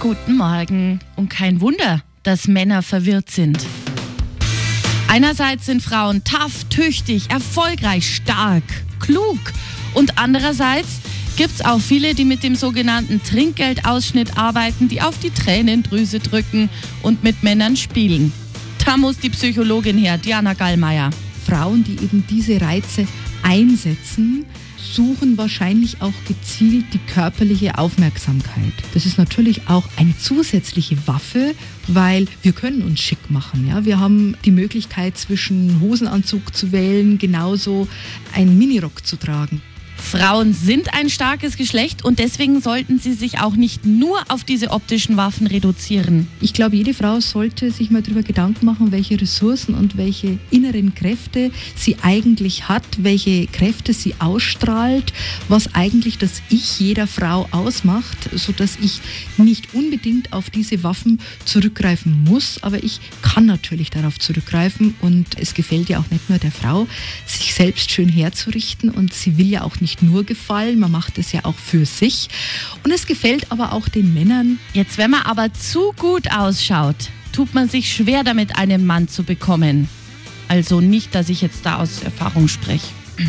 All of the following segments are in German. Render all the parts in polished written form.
Guten Morgen. Und kein Wunder, dass Männer verwirrt sind. Einerseits sind Frauen tough, tüchtig, erfolgreich, stark, klug. Und andererseits gibt's auch viele, die mit dem sogenannten Trinkgeldausschnitt arbeiten, die auf die Tränendrüse drücken und mit Männern spielen. Da muss die Psychologin her, Diana Gallmeier. Frauen, die eben diese Reize einsetzen, suchen wahrscheinlich auch gezielt die körperliche Aufmerksamkeit. Das ist natürlich auch eine zusätzliche Waffe, weil wir können uns schick machen. Ja? Wir haben die Möglichkeit, zwischen Hosenanzug zu wählen, genauso einen Minirock zu tragen. Frauen sind ein starkes Geschlecht und deswegen sollten sie sich auch nicht nur auf diese optischen Waffen reduzieren. Ich glaube, jede Frau sollte sich mal darüber Gedanken machen, welche Ressourcen und welche inneren Kräfte sie eigentlich hat, welche Kräfte sie ausstrahlt, was eigentlich das Ich jeder Frau ausmacht, sodass ich nicht unbedingt auf diese Waffen zurückgreifen muss, aber ich kann natürlich darauf zurückgreifen und es gefällt ja auch nicht nur der Frau, sich selbst schön herzurichten und sie will ja auch nicht nur gefallen, man macht es ja auch für sich und es gefällt aber auch den Männern. Jetzt, wenn man aber zu gut ausschaut, tut man sich schwer damit, einen Mann zu bekommen. Also nicht, dass ich jetzt da aus Erfahrung spreche.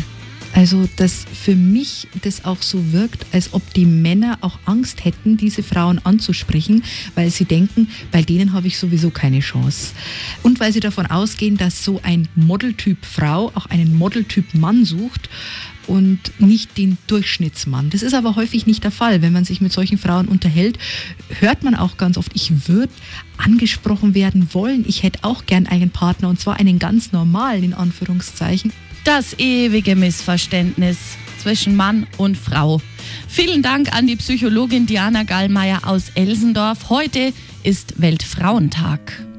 Also, dass für mich das auch so wirkt, als ob die Männer auch Angst hätten, diese Frauen anzusprechen, weil sie denken, bei denen habe ich sowieso keine Chance. Und weil sie davon ausgehen, dass so ein Modeltyp Frau auch einen Modeltyp Mann sucht und nicht den Durchschnittsmann. Das ist aber häufig nicht der Fall. Wenn man sich mit solchen Frauen unterhält, hört man auch ganz oft, ich würde angesprochen werden wollen. Ich hätte auch gern einen Partner und zwar einen ganz normalen, in Anführungszeichen. Das ewige Missverständnis zwischen Mann und Frau. Vielen Dank an die Psychologin Diana Gallmeier aus Elsendorf. Heute ist Weltfrauentag.